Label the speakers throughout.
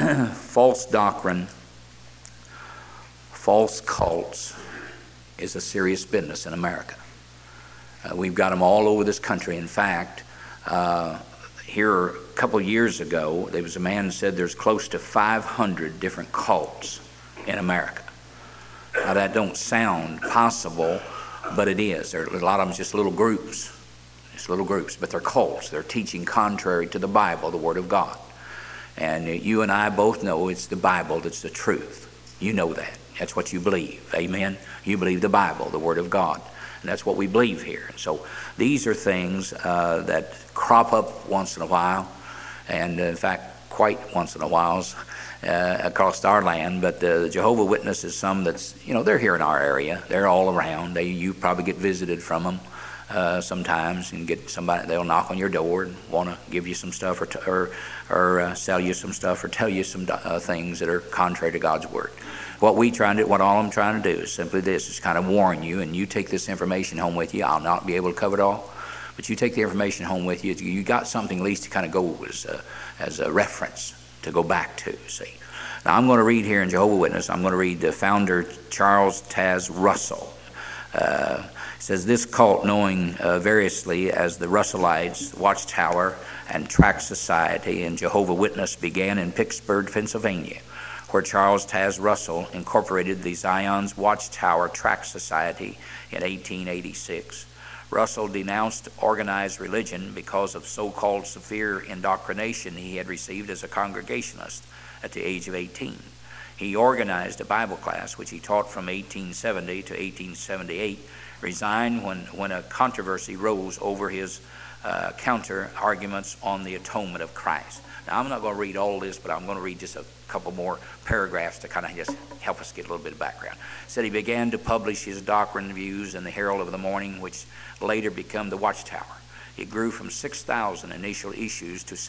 Speaker 1: false doctrine, false cults is a serious business in America. We've got them all over this country. In fact, here a couple years ago, there was a man who said there's close to 500 different cults in America. Now that don't sound possible, but it is. There are a lot of them just little groups. Just little groups, but they're cults. They're teaching contrary to the Bible, the Word of God. And you and I both know it's the Bible that's the truth. You know that. That's what you believe. Amen? You believe the Bible, the Word of God. And that's what we believe here. And so these are things that crop up once in a while, and in fact, quite once in a while across our land. But the Jehovah Witness is some that's, they're here in our area. They're all around. You probably get visited from them sometimes, and get somebody, they'll knock on your door and want to give you some stuff or sell you some stuff or tell you some things that are contrary to God's Word. What all I'm trying to do is simply this, is kind of warn you, and you take this information home with you. I'll not be able to cover it all, but you take the information home with you. You got something at least to kind of go as a reference to go back to, see. Now I'm going to read here in Jehovah Witness, I'm going to read the founder Charles Taze Russell. It says, this cult, knowing variously as the Russellites, Watchtower, and Tract Society, and Jehovah Witness, began in Pittsburgh, Pennsylvania, where Charles Taze Russell incorporated the Zion's Watchtower Tract Society in 1886. Russell denounced organized religion because of so-called severe indoctrination he had received as a Congregationalist at the age of 18. He organized a Bible class, which he taught from 1870 to 1878, resigned when a controversy rose over his counter arguments on the atonement of Christ. Now, I'm not going to read all this, but I'm going to read just a couple more paragraphs to kind of just help us get a little bit of background. It said he began to publish his doctrine views in the Herald of the Morning, which later became the Watchtower. It grew from 6,000 initial issues to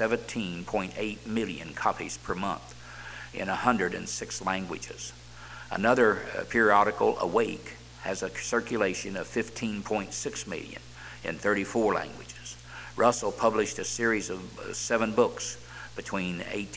Speaker 1: 17.8 million copies per month in 106 languages. Another periodical, Awake, has a circulation of 15.6 million in 34 languages. Russell published a series of 7 books between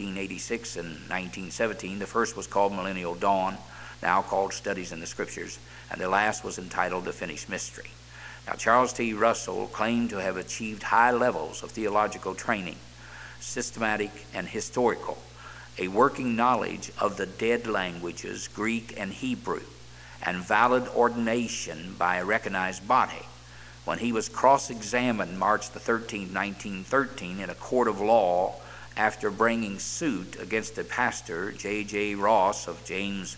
Speaker 1: 1886 and 1917. The first was called Millennial Dawn, now called Studies in the Scriptures, and the last was entitled The Finished Mystery. Now, Charles T. Russell claimed to have achieved high levels of theological training, systematic and historical, a working knowledge of the dead languages, Greek and Hebrew, and valid ordination by a recognized body. When he was cross-examined March the 13th, 1913, in a court of law after bringing suit against the pastor, J.J. Ross of James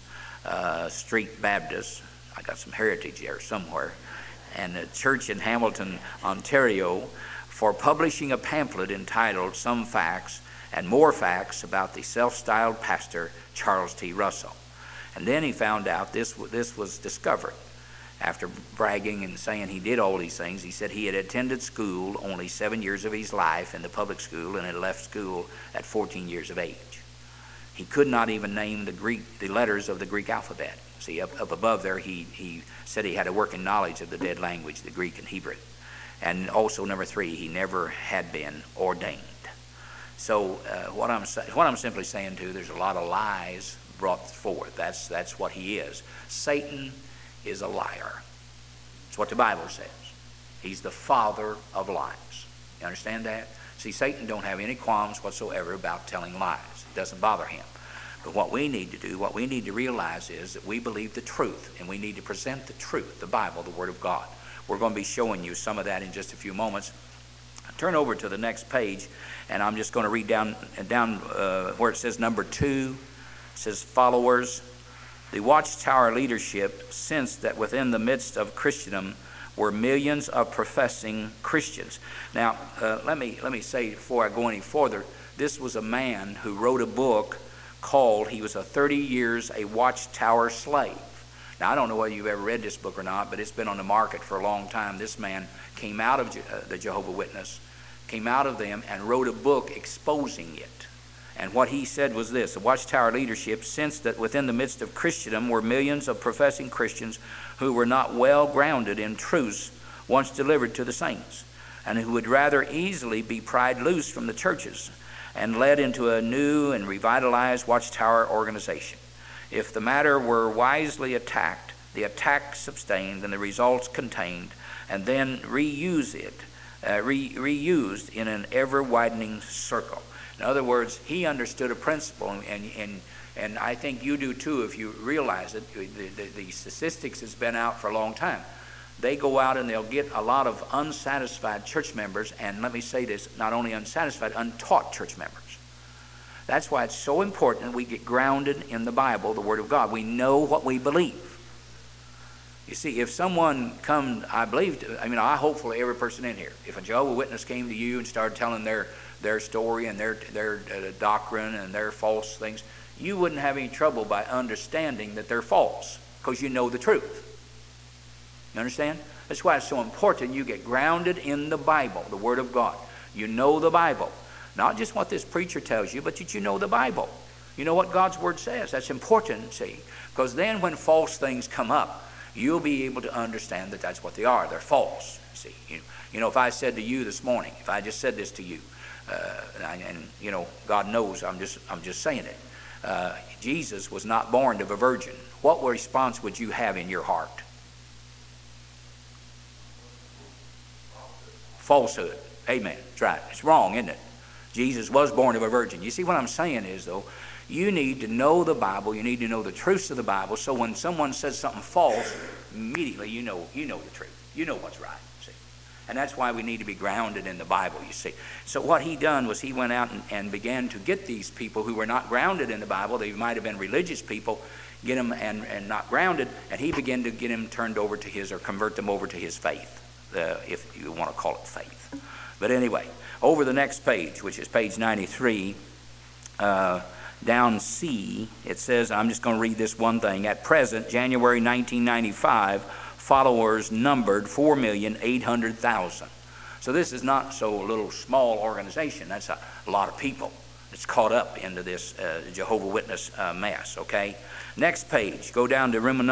Speaker 1: Street Baptist, I got some heritage there somewhere, and a church in Hamilton, Ontario, for publishing a pamphlet entitled Some Facts and More Facts about the self-styled pastor Charles T. Russell. And then he found out this was discovered. After bragging and saying he did all these things, he said he had attended school only 7 years of his life in the public school and had left school at 14 years of age. He could not even name the letters of the Greek alphabet. See, up above there, he said he had a working knowledge of the dead language, the Greek and Hebrew. And also, number 3, he never had been ordained. So what I'm simply saying to you, there's a lot of lies brought forth. That's what he is. Satan is a liar. It's what the Bible says. He's the father of lies. You understand that? See, Satan don't have any qualms whatsoever about telling lies. It doesn't bother him. But what we need to do, what we need to realize is that we believe the truth, and we need to present the truth, the Bible, the Word of God. We're going to be showing you some of that in just a few moments. Turn over to the next page, and I'm just going to read down where it says number 2. It says, followers. The Watchtower leadership sensed that within the midst of Christendom were millions of professing Christians. Now, let me say before I go any further, this was a man who wrote a book called, he was a 30 years a Watchtower slave. Now, I don't know whether you've ever read this book or not, but it's been on the market for a long time. This man came out of the Jehovah Witness, came out of them, and wrote a book exposing it. And what he said was this: the Watchtower leadership sensed that within the midst of Christendom were millions of professing Christians who were not well grounded in truths once delivered to the saints, and who would rather easily be pried loose from the churches and led into a new and revitalized Watchtower organization. If the matter were wisely attacked, the attack sustained and the results contained, and then reused in an ever-widening circle. In other words, he understood a principle, and I think you do too if you realize it. The statistics has been out for a long time. They go out and they'll get a lot of unsatisfied church members, and let me say this, not only unsatisfied, untaught church members. That's why it's so important we get grounded in the Bible, the Word of God. We know what we believe. You see, if someone comes, I hopefully every person in here, if a Jehovah's Witness came to you and started telling their story and their doctrine and their false things, you wouldn't have any trouble by understanding that they're false, because you know the truth. You understand? That's why it's so important you get grounded in the Bible, the Word of God. You know the Bible. Not just what this preacher tells you, but that you know the Bible. You know what God's Word says. That's important, see, because then when false things come up, you'll be able to understand that that's what they are. They're false, see. You know, if I said to you this morning, if I just said this to you, God knows I'm just saying it. Jesus was not born of a virgin. What response would you have in your heart? Falsehood. Amen. That's right. It's wrong, isn't it? Jesus was born of a virgin. You see, what I'm saying is, though, you need to know the Bible. You need to know the truths of the Bible. So when someone says something false, immediately you know the truth. You know what's right. See, and that's why we need to be grounded in the Bible. You see. So what he done was he went out and began to get these people who were not grounded in the Bible. They might have been religious people, get them and not grounded, and he began to get them turned over to his, or convert them over to his faith, if you want to call it faith. But anyway, over the next page, which is page 93, down C, it says, I'm just going to read this one thing. At present, January 1995, followers numbered 4,800,000. So this is not so little small organization. That's a lot of people that's caught up into this Jehovah's Witness mess, okay? Next page, go down to Roman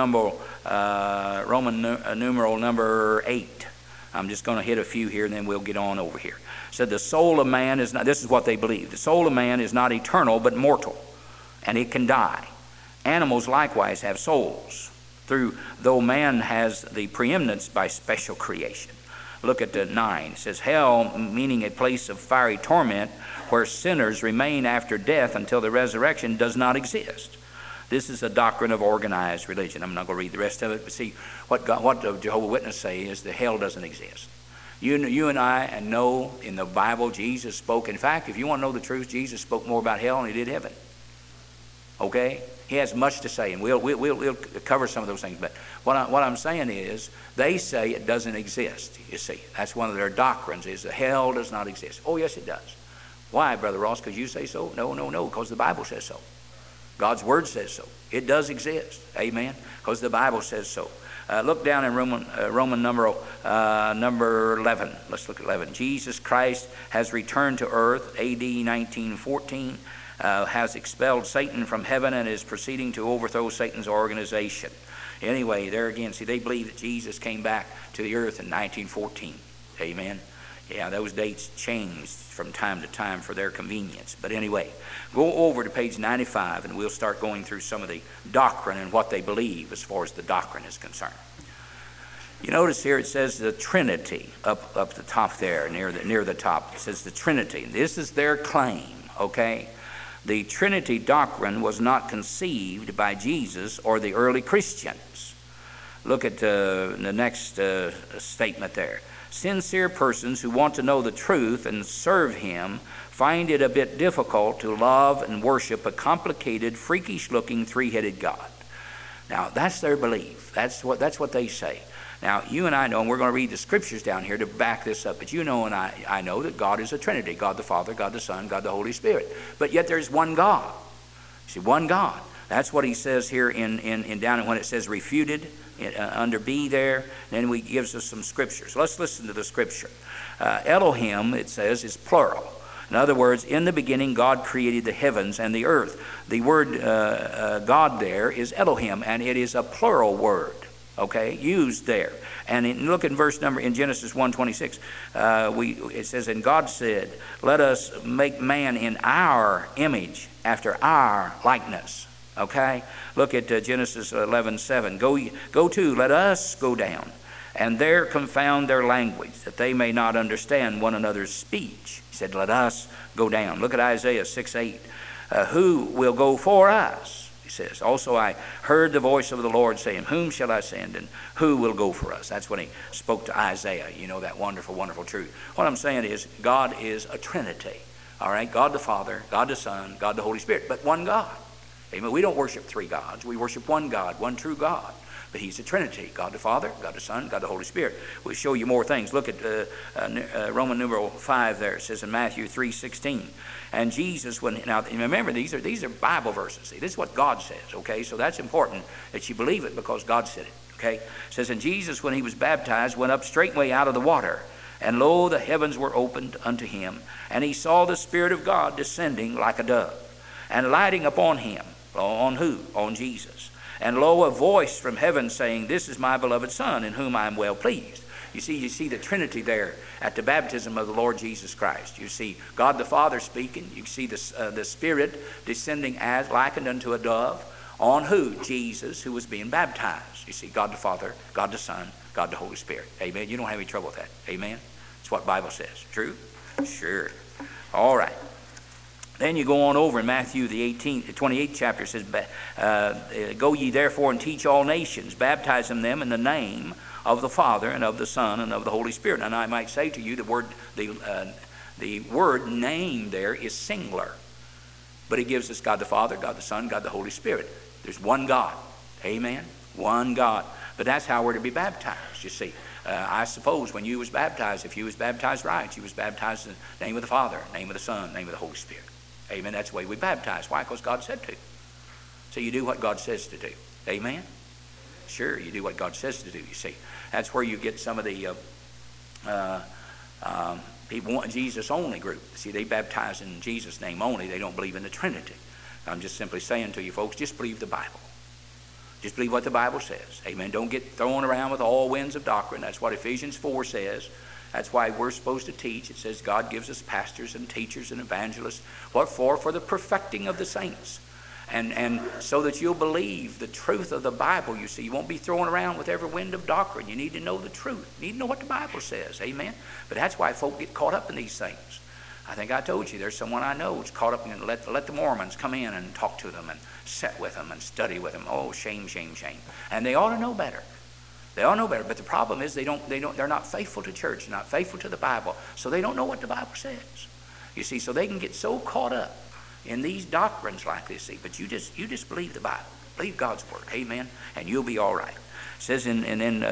Speaker 1: numeral number 8. I'm just going to hit a few here, and then we'll get on over here. Said the soul of man is not, this is what they believe, the soul of man is not eternal but mortal, and it can die. Animals likewise have souls, though man has the preeminence by special creation. Look at the 9. It says, hell, meaning a place of fiery torment where sinners remain after death until the resurrection, does not exist. This is a doctrine of organized religion. I'm not going to read the rest of it, but see, what the Jehovah's Witnesses say is that hell doesn't exist. You and I know in the Bible Jesus spoke. In fact, if you want to know the truth, Jesus spoke more about hell than he did heaven. Okay? He has much to say, and we'll cover some of those things. But what I'm saying is, they say it doesn't exist, you see. That's one of their doctrines, is that hell does not exist. Oh, yes, it does. Why, Brother Ross? Because you say so? No, because the Bible says so. God's Word says so. It does exist. Amen? Because the Bible says so. Look down in Roman number 11. Let's look at 11. Jesus Christ has returned to earth, A.D. 1914, has expelled Satan from heaven and is proceeding to overthrow Satan's organization. Anyway, there again, see, they believe that Jesus came back to the earth in 1914. Amen? Yeah, those dates changed from time to time for their convenience. But anyway, go over to page 95 and we'll start going through some of the doctrine and what they believe as far as the doctrine is concerned. You notice here it says the Trinity up the top there, near the top. It says the Trinity. This is their claim, okay? The Trinity doctrine was not conceived by Jesus or the early Christians. Look at the next statement there. Sincere persons who want to know the truth and serve him find it a bit difficult to love and worship a complicated, freakish-looking, three-headed God. Now, that's their belief. That's what they say. Now, you and I know, and we're going to read the scriptures down here to back this up, but you know and I know that God is a Trinity, God the Father, God the Son, God the Holy Spirit. But yet there's one God. See, one God. That's what he says here in down when it says refuted, under B there. Then he gives us some scriptures. Let's listen to the scripture. Elohim, it says, is plural. In other words, in the beginning, God created the heavens and the earth. The word God there is Elohim, and it is a plural word. okay, used there. And look at verse number in Genesis 1:26. It says, and God said, let us make man in our image, after our likeness. Okay? Look at Genesis 11:7. Go to, let us go down, and there confound their language, that they may not understand one another's speech. He said, let us go down. Look at Isaiah 6:8. Who will go for us? He says, also I heard the voice of the Lord saying, whom shall I send, and who will go for us? That's when he spoke to Isaiah. You know that wonderful, wonderful truth. What I'm saying is, God is a Trinity. All right? God the Father, God the Son, God the Holy Spirit, but one God. Amen. We don't worship three gods. We worship one God, one true God. But he's a Trinity, God the Father, God the Son, God the Holy Spirit. We'll show you more things. Look at Roman numeral 5 there. It says in Matthew 3:16. And Jesus, now remember, these are Bible verses. See, this is what God says, okay? So that's important that you believe it because God said it, okay? It says, and Jesus, when he was baptized, went up straightway out of the water. And lo, the heavens were opened unto him. And he saw the Spirit of God descending like a dove, and lighting upon him. On who? On Jesus. And lo, a voice from heaven saying, this is my beloved Son, in whom I am well pleased. You see the Trinity there at the baptism of the Lord Jesus Christ. You see God the Father speaking. You see the Spirit descending as likened unto a dove. On who? Jesus, who was being baptized. You see God the Father, God the Son, God the Holy Spirit. Amen. You don't have any trouble with that. Amen. That's what the Bible says. True? Sure. All right. Then you go on over in Matthew the 28th chapter. It says, go ye therefore and teach all nations, baptizing them in the name of the Father and of the Son and of the Holy Spirit. And I might say to you, the word name there is singular. But it gives us God the Father, God the Son, God the Holy Spirit. There's one God. Amen? One God. But that's how we're to be baptized, you see. I suppose when you was baptized, if you was baptized right, you was baptized in the name of the Father, name of the Son, name of the Holy Spirit. Amen. That's the way we baptize. Why? Because God said to. So you do what God says to do. Amen? Sure, you do what God says to do, you see. That's where you get some of the people want Jesus only group. See, they baptize in Jesus' name only. They don't believe in the Trinity. I'm just simply saying to you folks, just believe the Bible. Just believe what the Bible says. Amen. Don't get thrown around with all winds of doctrine. That's what Ephesians 4 says. That's why we're supposed to teach. It says God gives us pastors and teachers and evangelists. What for? For the perfecting of the saints. And so that you'll believe the truth of the Bible, you see. You won't be thrown around with every wind of doctrine. You need to know the truth. You need to know what the Bible says. Amen. But that's why folk get caught up in these things. I think I told you there's someone I know who's caught up in let the Mormons come in and talk to them and sit with them and study with them. Oh, shame, shame, shame. And they ought to know better. They all know better, but the problem is they're not faithful to church, not faithful to the Bible, so they don't know what the Bible says. You see, so they can get so caught up in these doctrines like this. See, but you just believe the Bible, believe God's word, amen, and you'll be all right. It says in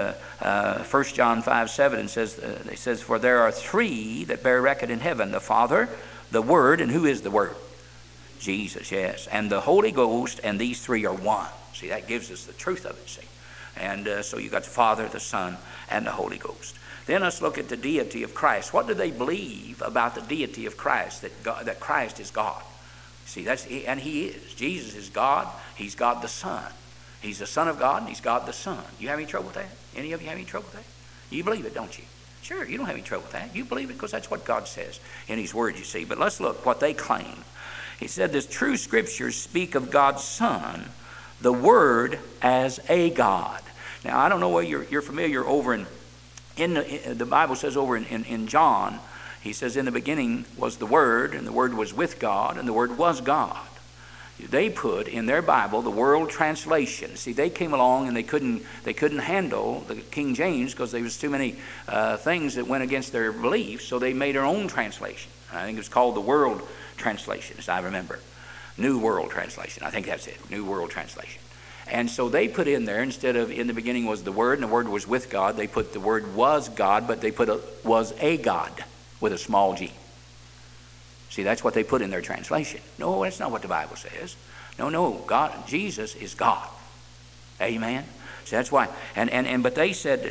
Speaker 1: 1 John 5:7, it says, for there are three that bear record in heaven: the Father, the Word, and who is the Word? Jesus, yes, and the Holy Ghost, and these three are one. See, that gives us the truth of it. See. And so you got the Father, the Son, and the Holy Ghost. Then let's look at the deity of Christ. What do they believe about the deity of Christ? That Christ is God. See, and He is. Jesus is God. He's God the Son. He's the Son of God, and He's God the Son. You have any trouble with that? Any of you have any trouble with that? You believe it, don't you? Sure, you don't have any trouble with that. You believe it because that's what God says in His Word, you see. But let's look what they claim. He said the true Scriptures speak of God's Son, the Word, as a God. Now, I don't know whether you're familiar over in the Bible says over in John, he says, in the beginning was the Word, and the Word was with God, and the Word was God. They put in their Bible the World Translation. See, they came along and they couldn't handle the King James because there was too many things that went against their beliefs, so they made their own translation. I think it was called the World Translation, as I remember. New World Translation. I think that's it. New World Translation. And so they put in there, instead of in the beginning was the Word and the Word was with God, they put the Word was God, but they put was a God with a small g. See, that's what they put in their translation. No, that's not what the Bible says. No, God, Jesus is God. Amen. So that's why. But they said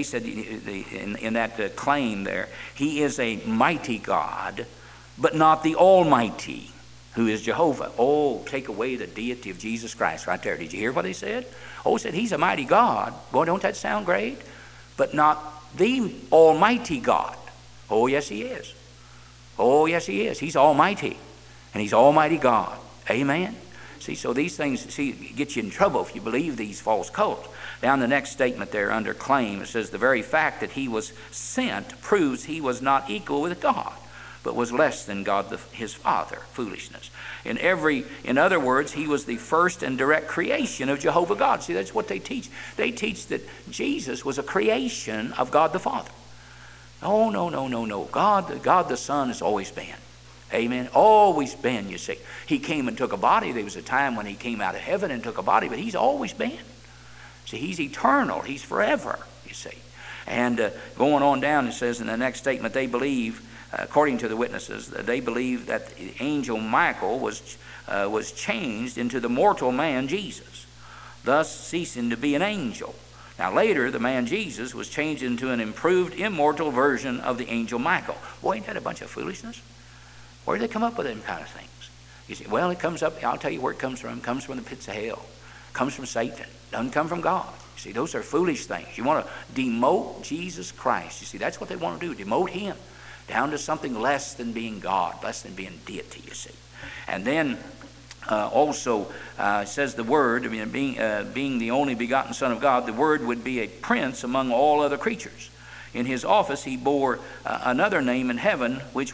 Speaker 1: in that claim there, He is a mighty God, but not the Almighty. who is Jehovah. Oh, take away the deity of Jesus Christ right there. Did you hear what he said? Oh, he said he's a mighty God. Boy, don't that sound great? But not the Almighty God. Oh, yes, he is. Oh, yes, he is. He's almighty, and he's Almighty God. Amen? See, so these things, get you in trouble if you believe these false cults. Down the next statement there under claim, it says, the very fact that he was sent proves he was not equal with God, but was less than God his Father. Foolishness. In other words, he was the first and direct creation of Jehovah God. See, that's what they teach. They teach that Jesus was a creation of God the Father. Oh, no. God the Son has always been. Amen. Always been, you see. He came and took a body. There was a time when he came out of heaven and took a body, but he's always been. See, he's eternal. He's forever, you see. And going on down, it says in the next statement, they believe, according to the witnesses, they believe that the angel Michael was changed into the mortal man Jesus, thus ceasing to be an angel. Now later, the man Jesus was changed into an improved, immortal version of the angel Michael. Boy, ain't that a bunch of foolishness? Where do they come up with them kind of things? You see, well, it comes up, I'll tell you where it comes from. It comes from the pits of hell. It comes from Satan. It doesn't come from God. You see, those are foolish things. You want to demote Jesus Christ. You see, that's what they want to do, demote him down to something less than being God, less than being deity, you see. And then also says the Word, being the only begotten Son of God, the Word would be a prince among all other creatures. In his office, he bore another name in heaven, which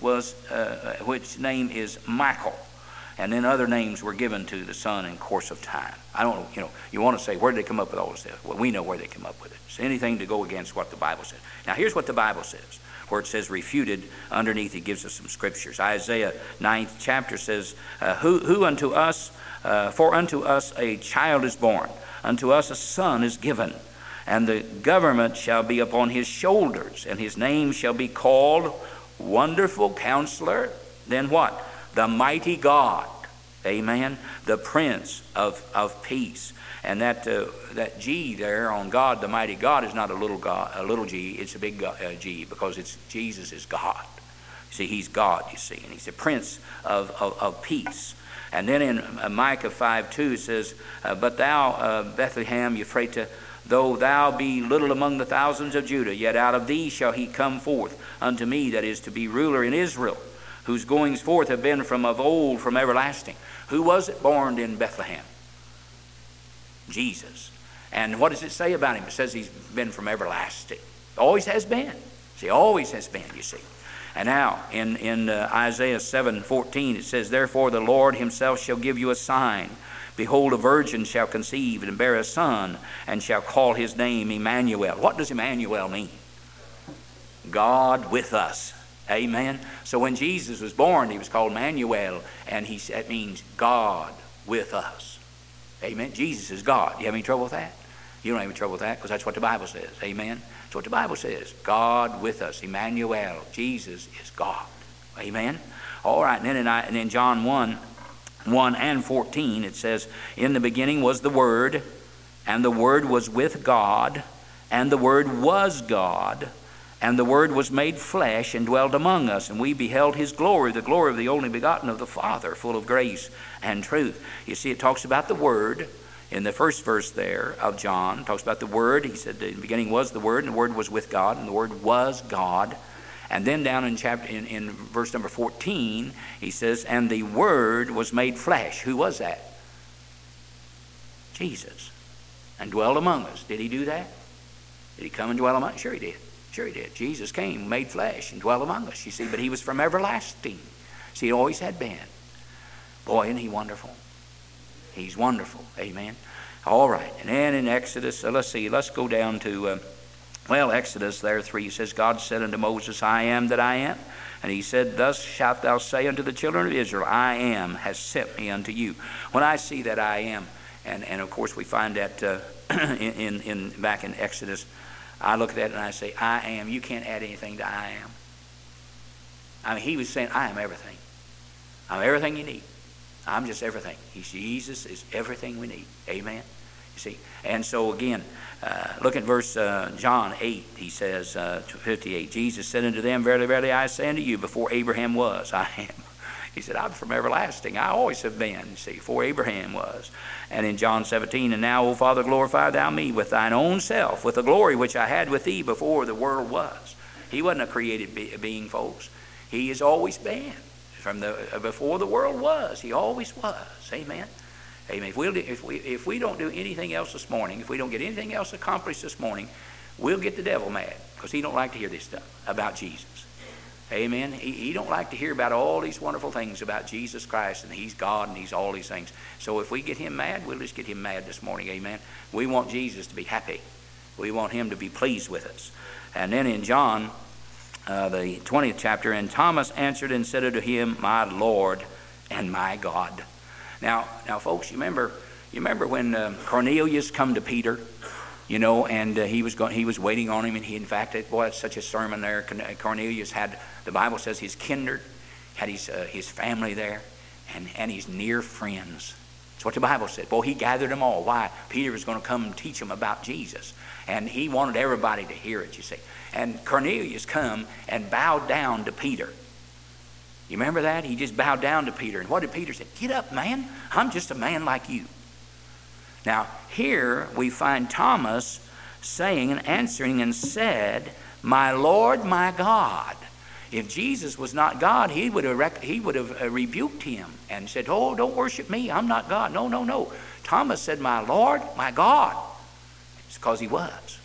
Speaker 1: name is Michael. And then other names were given to the Son in course of time. I don't know, you want to say, where did they come up with all this stuff? Well, we know where they come up with it. It's anything to go against what the Bible says. Now, here's what the Bible says. Where it says refuted, underneath it gives us some scriptures. Isaiah 9th chapter says, for unto us a child is born, unto us a son is given, and the government shall be upon his shoulders, and his name shall be called Wonderful Counselor. Then what? The Mighty God. Amen. The Prince of Peace. And that G there on God, the Mighty God, is not a little G. It's a big G, because Jesus is God. See, he's God, you see, and he's the Prince of Peace. And then in Micah 5:2 it says, but thou, Bethlehem Ephratah, though thou be little among the thousands of Judah, yet out of thee shall he come forth unto me, that is to be ruler in Israel, whose goings forth have been from of old, from everlasting. Who was it born in Bethlehem? Jesus. And what does it say about him? It says he's been from everlasting. Always has been. See, always has been, you see. And now, in Isaiah 7:14, it says, therefore the Lord himself shall give you a sign. Behold, a virgin shall conceive and bear a son, and shall call his name Emmanuel. What does Emmanuel mean? God with us. Amen. So when Jesus was born, he was called Emmanuel, and that means God with us. Amen. Jesus is God. You have any trouble with that? You don't have any trouble with that, because that's what the Bible says. Amen. That's what the Bible says. God with us. Emmanuel. Jesus is God. Amen. All right. And then John 1 and 14, it says, in the beginning was the Word, and the Word was with God, and the Word was God, and the Word was made flesh and dwelt among us, and we beheld his glory, the glory of the only begotten of the Father, full of grace and truth. You see, it talks about the Word in the first verse there of John. It talks about the Word. He said in the beginning was the Word, and the Word was with God, and the Word was God. And then down in verse number 14, he says, and the Word was made flesh. Who was that? Jesus. And dwelled among us. Did he do that? Did he come and dwell among us? Sure he did. Sure he did. Jesus came, made flesh, and dwelled among us, you see. But he was from everlasting. See, he always had been. Boy, isn't he wonderful? He's wonderful. Amen. All right. And then in Exodus, let's go down to, Exodus there 3 says, God said unto Moses, I am that I am. And he said, thus shalt thou say unto the children of Israel, I am has sent me unto you. When I see that I am, and of course we find that back in Exodus, I look at that and I say, I am. You can't add anything to I am. I mean, he was saying, I am everything. I'm everything you need. I'm just everything. Jesus is everything we need. Amen. You see. And so again, look at verse John 8. He says, 58. Jesus said unto them, verily, verily, I say unto you, before Abraham was, I am. He said, I'm from everlasting. I always have been, you see, before Abraham was. And in John 17, and now, O Father, glorify thou me with thine own self, with the glory which I had with thee before the world was. He wasn't a created being, folks. He has always been. From before the world was, he always was. Amen. Amen. If we don't do anything else this morning, if we don't get anything else accomplished this morning, we'll get the devil mad, because he don't like to hear this stuff about Jesus. Amen. He don't like to hear about all these wonderful things about Jesus Christ, and he's God, and he's all these things. So if we get him mad, we'll just get him mad this morning. Amen. We want Jesus to be happy. We want him to be pleased with us. And then in John, the 20th chapter, and Thomas answered and said unto him, My Lord and my God. Now, folks, you remember when Cornelius come to Peter, you know, and he was waiting on him, and in fact, it's such a sermon there. Cornelius had, the Bible says, his kindred, had his family there, and his near friends. That's what the Bible said. Boy, he gathered them all. Why? Peter was going to come and teach them about Jesus, and he wanted everybody to hear it, you see. And Cornelius come and bowed down to Peter. You remember that? He just bowed down to Peter. And what did Peter say? Get up, man. I'm just a man like you. Now, here we find Thomas saying and answering and said, My Lord, my God. If Jesus was not God, he would have rebuked him and said, Oh, don't worship me. I'm not God. No. Thomas said, My Lord, my God. It's because he was.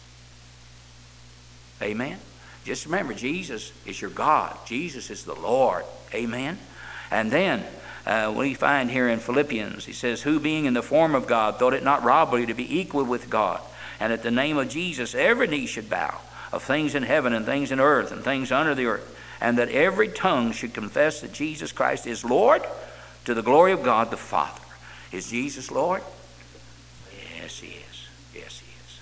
Speaker 1: Amen. Just remember, Jesus is your God. Jesus is the Lord. Amen. And then we find here in Philippians, he says, Who being in the form of God, thought it not robbery to be equal with God, and at the name of Jesus every knee should bow, of things in heaven and things in earth and things under the earth, and that every tongue should confess that Jesus Christ is Lord, to the glory of God the Father. Is Jesus Lord? Yes, he is. Yes, he is.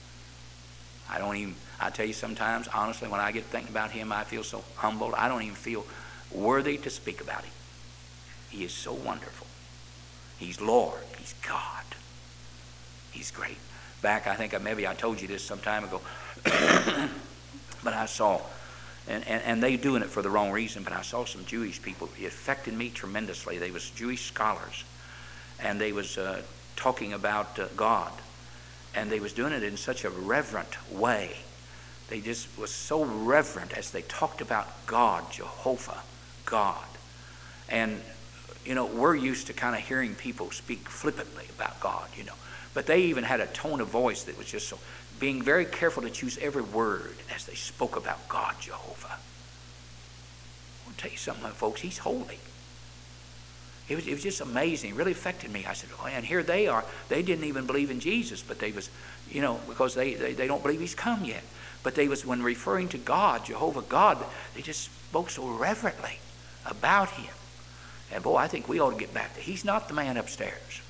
Speaker 1: I tell you sometimes, honestly, when I get thinking about him, I feel so humbled. I don't even feel worthy to speak about him. He is so wonderful. He's Lord. He's God. He's great. Back, I think maybe I told you this some time ago, but I saw, and they doing it for the wrong reason, but I saw some Jewish people. It affected me tremendously. They was Jewish scholars, and they was talking about God, and they was doing it in such a reverent way. They just was so reverent as they talked about God, Jehovah, God. And, you know, we're used to kind of hearing people speak flippantly about God, you know. But they even had a tone of voice that was just so, being very careful to choose every word as they spoke about God, Jehovah. I'll tell you something, folks, he's holy. It was just amazing. It really affected me. I said, oh, and here they are. They didn't even believe in Jesus, but they was, you know, because they don't believe he's come yet. But they was, when referring to God, Jehovah God, they just spoke so reverently about him. And boy, I think we ought to get back to, he's not the man upstairs.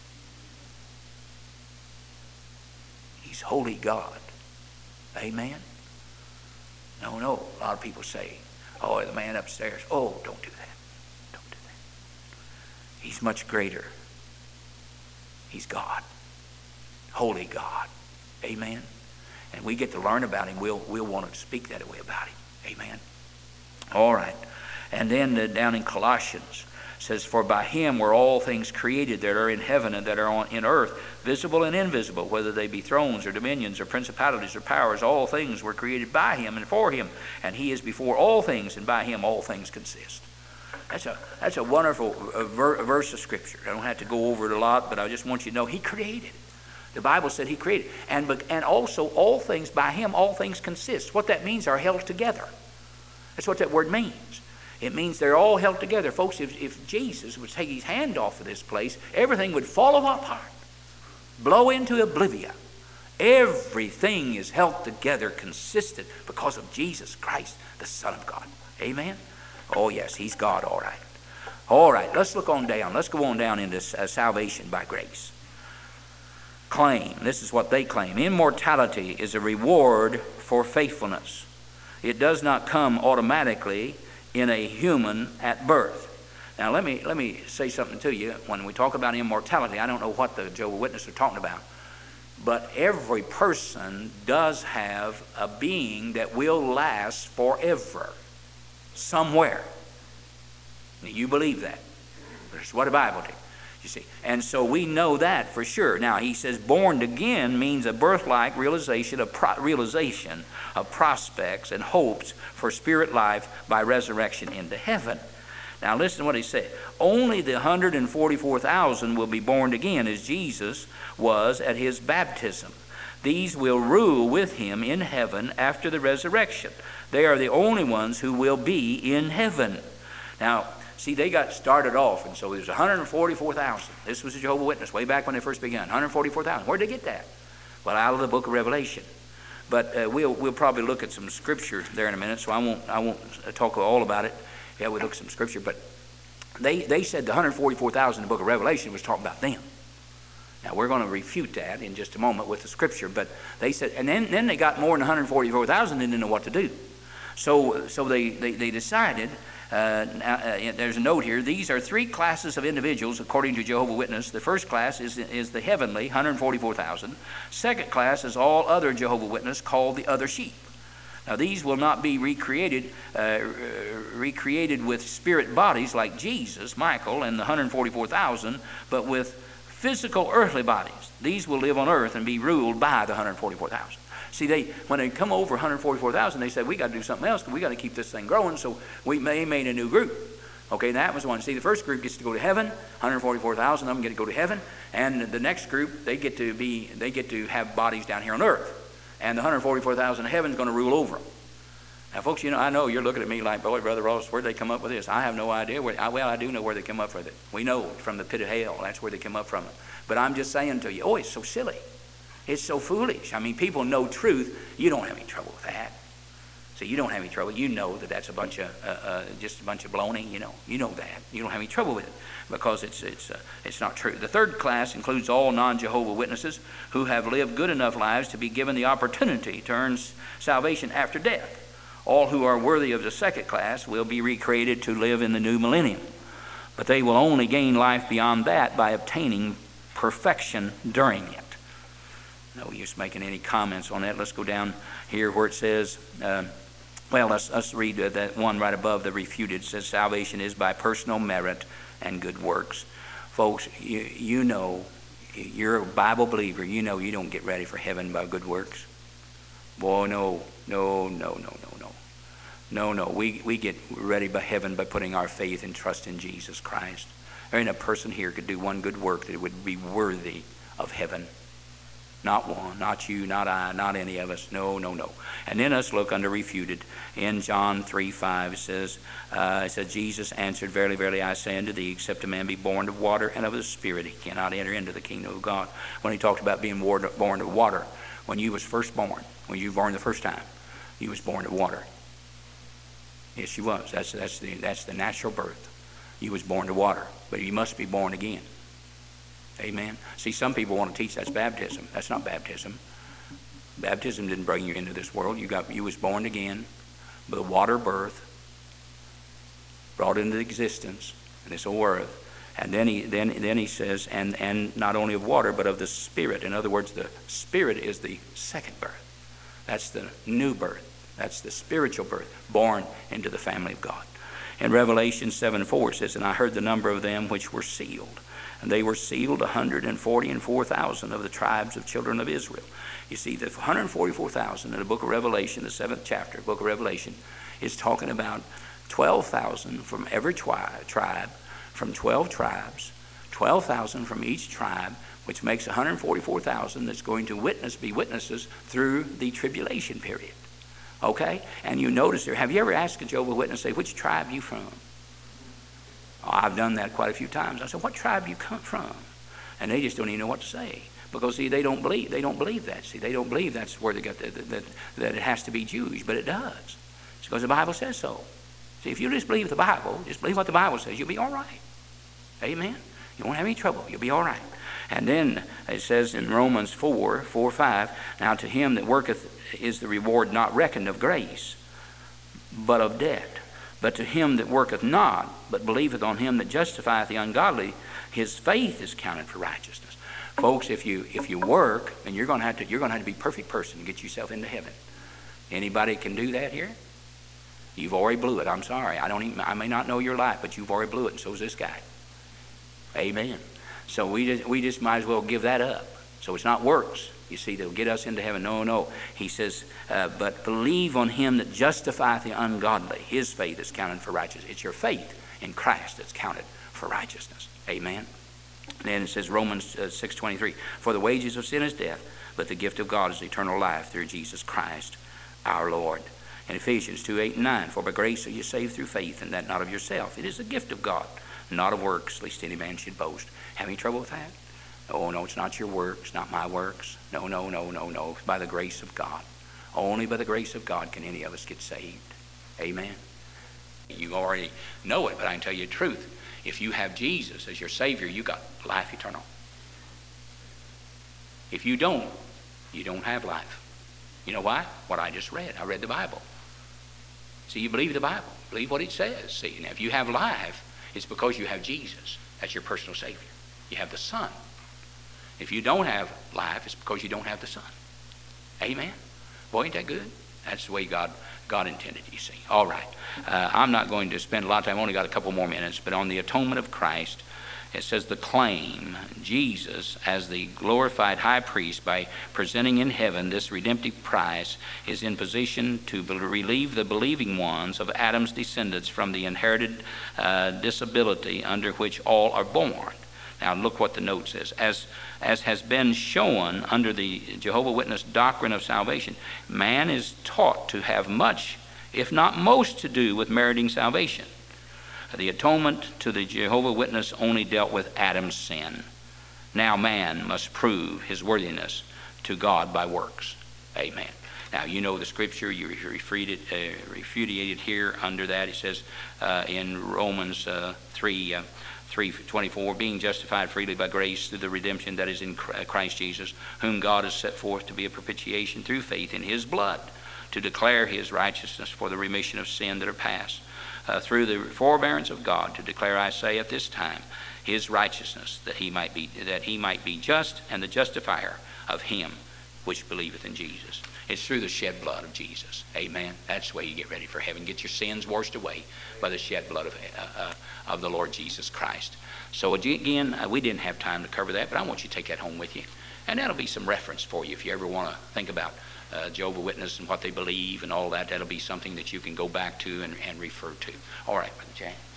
Speaker 1: He's holy God. Amen? No. A lot of people say, oh, the man upstairs. Oh, don't do that. Don't do that. He's much greater. He's God. Holy God. Amen? And we get to learn about him. We'll want to speak that way about him. Amen? All right. And then down in Colossians, says, For by him were all things created that are in heaven and that are in earth, visible and invisible, whether they be thrones or dominions or principalities or powers. All things were created by him and for him, and he is before all things, and by him all things consist. That's a wonderful verse of Scripture. I don't have to go over it a lot, but I just want you to know he created. The Bible said he created. And also all things, by him all things consist. What that means are held together. That's what that word means. It means they're all held together. Folks, if Jesus would take his hand off of this place, everything would fall apart, blow into oblivion. Everything is held together, consistent, because of Jesus Christ, the Son of God. Amen? Oh, yes, he's God, all right. All right, let's look on down. Let's go on down into salvation by grace. Claim. This is what they claim. Immortality is a reward for faithfulness. It does not come automatically in a human at birth. Now let me say something to you. When we talk about immortality, I don't know what the Jehovah's Witnesses are talking about, but every person does have a being that will last forever somewhere. You believe that. That's what the Bible did. You see, and so we know that for sure. Now he says, born again means a birth-like realization of prospects and hopes for spirit life by resurrection into heaven. Now listen to what he said. Only the 144,000 will be born again, as Jesus was at his baptism. These will rule with him in heaven after the resurrection. They are the only ones who will be in heaven. Now, see, they got started off, and so there's 144,000. This was a Jehovah's Witness way back when they first began. 144,000. Where'd they get that? Well, out of the book of Revelation. But we'll probably look at some scripture there in a minute, so I won't talk all about it. Yeah, we'll look at some scripture, but they said the 144,000 in the book of Revelation was talking about them. Now, we're going to refute that in just a moment with the scripture, but they said, and then they got more than 144,000 and didn't know what to do. So they decided, there's a note here, these are three classes of individuals according to Jehovah's Witness. The first class is the heavenly, 144,000. Second class is all other Jehovah's Witness called the other sheep. Now these will not be recreated with spirit bodies like Jesus, Michael, and the 144,000, but with physical earthly bodies. These will live on earth and be ruled by the 144,000. See, when they come over 144,000, they said, we got to do something else, because we got to keep this thing growing, so they made a new group. Okay, that was one. See, the first group gets to go to heaven, 144,000 of them get to go to heaven, and the next group, they get to have bodies down here on earth. And the 144,000 of heaven is going to rule over them. Now, folks, I know you're looking at me like, boy, Brother Ross, where'd they come up with this? I have no idea. I do know where they come up with it. We know from the pit of hell. That's where they come up from. But I'm just saying to you, it's so silly. It's so foolish. I mean, people know truth. You don't have any trouble with that. So you don't have any trouble. You know that that's just a bunch of baloney. You know that. You don't have any trouble with it because it's not true. The third class includes all non-Jehovah's Witnesses who have lived good enough lives to be given the opportunity to earn salvation after death. All who are worthy of the second class will be recreated to live in the new millennium. But they will only gain life beyond that by obtaining perfection during it. No use making any comments on that. Let's go down here where it says, let's read that one right above the refuted. It says, salvation is by personal merit and good works. Folks, you know, you're a Bible believer. You know you don't get ready for heaven by good works. Boy, no. We get ready by heaven by putting our faith and trust in Jesus Christ. There ain't a person here could do one good work that would be worthy of heaven. Not one, not you, not I, not any of us. No. And then let's look under refuted. In John 3:5 it says, Jesus answered, verily, verily, I say unto thee, except a man be born of water and of the Spirit, he cannot enter into the kingdom of God. When he talked about being born of water, when you was first born, when you were born the first time, you was born of water. Yes, you was. That's the natural birth. You was born to water, but you must be born again. Amen. See, some people want to teach that's baptism. That's not baptism. Baptism didn't bring you into this world. You was born again, the water birth, brought into existence in this whole earth. And then he says, and not only of water, but of the Spirit. In other words, the Spirit is the second birth. That's the new birth. That's the spiritual birth, born into the family of God. In Revelation 7:4 it says, and I heard the number of them which were sealed. And they were sealed 144,000 of the tribes of children of Israel. You see, the 144,000 in the book of Revelation, the 7th chapter, book of Revelation, is talking about 12,000 from every tribe, from 12 tribes, 12,000 from each tribe, which makes 144,000 that's going to be witnesses through the tribulation period. Okay? And you notice there, have you ever asked a Jehovah's Witness, say, which tribe you from? Oh, I've done that quite a few times. I said, what tribe do you come from? And they just don't even know what to say. Because, see, they don't believe that. See, they don't believe that's where they got that it has to be Jewish, but it does. It's because the Bible says so. See, if you just believe the Bible, just believe what the Bible says, you'll be all right. Amen? You won't have any trouble. You'll be all right. And then it says in Romans 4:5, now to him that worketh is the reward not reckoned of grace, but of debt. But to him that worketh not, but believeth on him that justifieth the ungodly, his faith is counted for righteousness. Folks, if you work, then you're going to have to be a perfect person to get yourself into heaven. Anybody can do that here? You've already blew it. I'm sorry. I may not know your life, but you've already blew it, and so is this guy. Amen. So we just might as well give that up. So it's not works, you see, that'll get us into heaven. No. He says, but believe on him that justifieth the ungodly. His faith is counted for righteousness. It's your faith in Christ that's counted for righteousness. Amen. And then it says, Romans 6:23, for the wages of sin is death, but the gift of God is eternal life through Jesus Christ our Lord. And Ephesians 2:8-9, for by grace are you saved through faith, and that not of yourself. It is the gift of God, not of works, lest any man should boast. Having trouble with that? Oh, no, it's not your works, not my works. No. It's by the grace of God. Only by the grace of God can any of us get saved. Amen. You already know it, but I can tell you the truth. If you have Jesus as your Savior, you got life eternal. If you don't, you don't have life. You know why? What I just read. I read the Bible. See, you believe the Bible. Believe what it says. See, now if you have life, it's because you have Jesus as your personal Savior. You have the Son. If you don't have life, it's because you don't have the Son. Amen? Boy, ain't that good? That's the way God intended, you see. All right. I'm not going to spend a lot of time. I've only got a couple more minutes. But on the atonement of Christ, it says the claim, Jesus as the glorified high priest, by presenting in heaven this redemptive price, is in position to relieve the believing ones of Adam's descendants from the inherited disability under which all are born. Now look what the note says. As has been shown under the Jehovah's Witness doctrine of salvation, man is taught to have much, if not most, to do with meriting salvation. The atonement to the Jehovah's Witness only dealt with Adam's sin. Now man must prove his worthiness to God by works. Amen. Now you know the scripture, you refuted it here under that. It says in Romans 3:24, being justified freely by grace through the redemption that is in Christ Jesus, whom God has set forth to be a propitiation through faith in his blood, to declare his righteousness for the remission of sin that are past, through the forbearance of God, to declare, I say, at this time, his righteousness, that he might be just and the justifier of him which believeth in Jesus. It's through the shed blood of Jesus. Amen. That's the way you get ready for heaven. Get your sins washed away by the shed blood of the Lord Jesus Christ. So again, we didn't have time to cover that, but I want you to take that home with you. And that'll be some reference for you if you ever want to think about Jehovah's Witness and what they believe and all that. That'll be something that you can go back to and refer to. All right, Brother Jay.